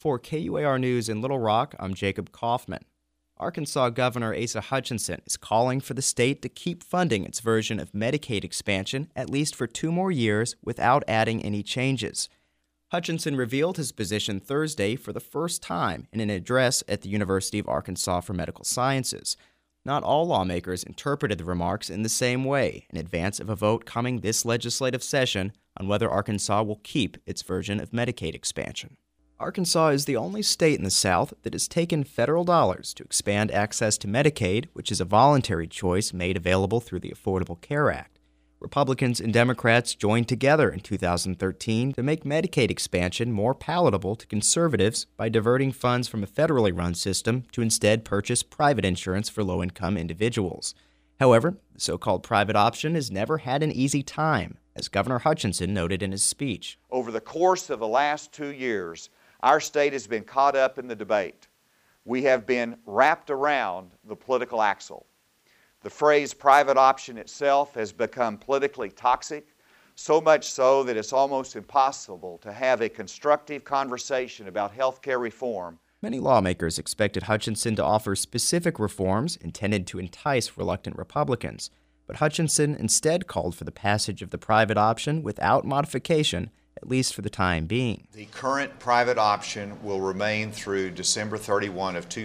For KUAR News in Little Rock, I'm Jacob Kaufman. Arkansas Governor Asa Hutchinson is calling for the state to keep funding its version of Medicaid expansion at least for 2 more years without adding any changes. Hutchinson revealed his position Thursday for the first time in an address at the University of Arkansas for Medical Sciences. Not all lawmakers interpreted the remarks in the same way in advance of a vote coming this legislative session on whether Arkansas will keep its version of Medicaid expansion. Arkansas is the only state in the South that has taken federal dollars to expand access to Medicaid, which is a voluntary choice made available through the Affordable Care Act. Republicans and Democrats joined together in 2013 to make Medicaid expansion more palatable to conservatives by diverting funds from a federally run system to instead purchase private insurance for low-income individuals. However, the so-called private option has never had an easy time, as Governor Hutchinson noted in his speech. Over the course of the last 2 years, our state has been caught up in the debate. We have been wrapped around the political axle. The phrase private option itself has become politically toxic, so much so that it's almost impossible to have a constructive conversation about health care reform. Many lawmakers expected Hutchinson to offer specific reforms intended to entice reluctant Republicans, but Hutchinson instead called for the passage of the private option without modification, at least for the time being. The current private option will remain through December 31 of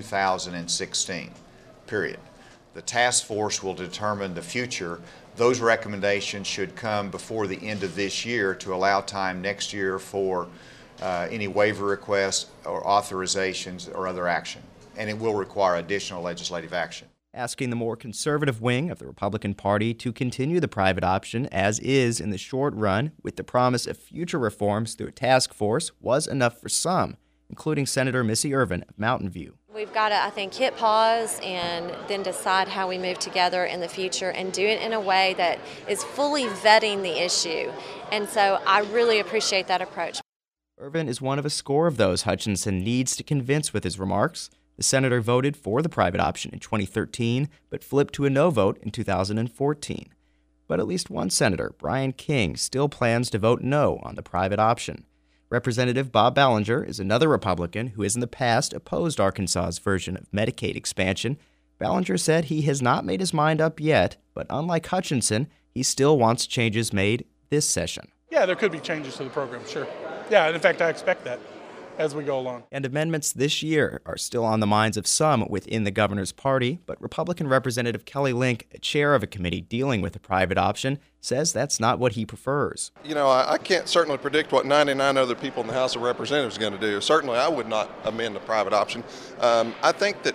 2016, period. The task force will determine the future. Those recommendations should come before the end of this year to allow time next year for any waiver requests or authorizations or other action. And it will require additional legislative action. Asking the more conservative wing of the Republican Party to continue the private option as is in the short run with the promise of future reforms through a task force was enough for some, including Senator Missy Irvin of Mountain View. We've got to, I think, hit pause and then decide how we move together in the future and do it in a way that is fully vetting the issue. And so I really appreciate that approach. Irvin is one of a score of those Hutchinson needs to convince with his remarks. The senator voted for the private option in 2013, but flipped to a no vote in 2014. But at least one senator, Brian King, still plans to vote no on the private option. Representative Bob Ballinger is another Republican who has in the past opposed Arkansas's version of Medicaid expansion. Ballinger said he has not made his mind up yet, but unlike Hutchinson, he still wants changes made this session. Yeah, there could be changes to the program, sure. Yeah, and in fact, I expect that as we go along. And amendments this year are still on the minds of some within the governor's party, but Republican Representative Kelly Link, a chair of a committee dealing with the private option, says that's not what he prefers. You know, I can't certainly predict what 99 other people in the House of Representatives are going to do. Certainly, I would not amend the private option. I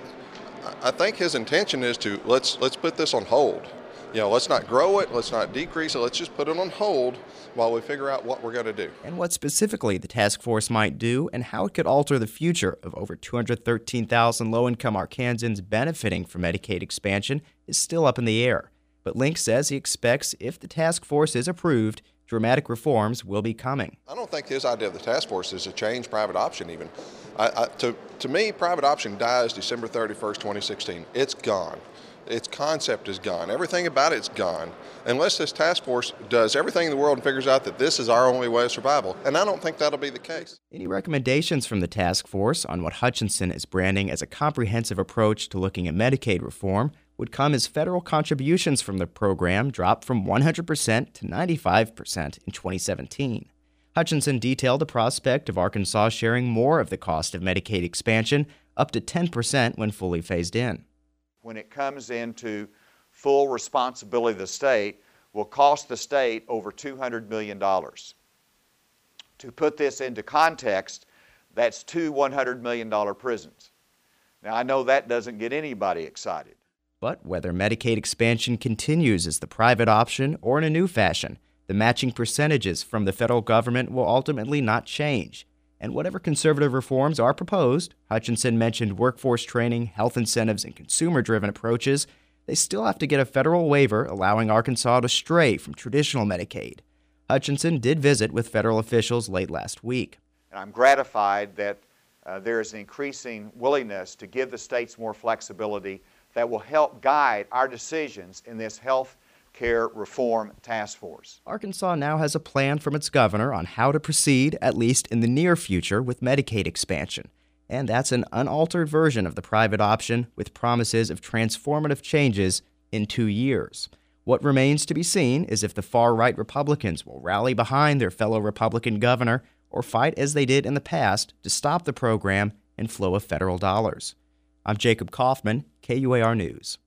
think his intention is to let's put this on hold. You know, let's not grow it, let's not decrease it, let's just put it on hold while we figure out what we're going to do. And what specifically the task force might do and how it could alter the future of over 213,000 low-income Arkansans benefiting from Medicaid expansion is still up in the air. But Link says he expects if the task force is approved, dramatic reforms will be coming. I don't think his idea of the task force is to change private option even. To me, private option dies December 31st, 2016. It's gone. Its concept is gone. Everything about it's gone. Unless this task force does everything in the world and figures out that this is our only way of survival. And I don't think that'll be the case. Any recommendations from the task force on what Hutchinson is branding as a comprehensive approach to looking at Medicaid reform would come as federal contributions from the program dropped from 100% to 95% in 2017. Hutchinson detailed the prospect of Arkansas sharing more of the cost of Medicaid expansion, up to 10% when fully phased in. When it comes into full responsibility of the state, will cost the state over $200 million. To put this into context, that's 2 $100 million prisons. Now, I know that doesn't get anybody excited. But whether Medicaid expansion continues as the private option or in a new fashion, the matching percentages from the federal government will ultimately not change. And whatever conservative reforms are proposed, Hutchinson mentioned workforce training, health incentives, and consumer-driven approaches, they still have to get a federal waiver allowing Arkansas to stray from traditional Medicaid. Hutchinson did visit with federal officials late last week. And I'm gratified that there is an increasing willingness to give the states more flexibility that will help guide our decisions in this health Care Reform Task Force. Arkansas now has a plan from its governor on how to proceed, at least in the near future, with Medicaid expansion. And that's an unaltered version of the private option with promises of transformative changes in 2 years. What remains to be seen is if the far-right Republicans will rally behind their fellow Republican governor or fight as they did in the past to stop the program and flow of federal dollars. I'm Jacob Kaufman, KUAR News.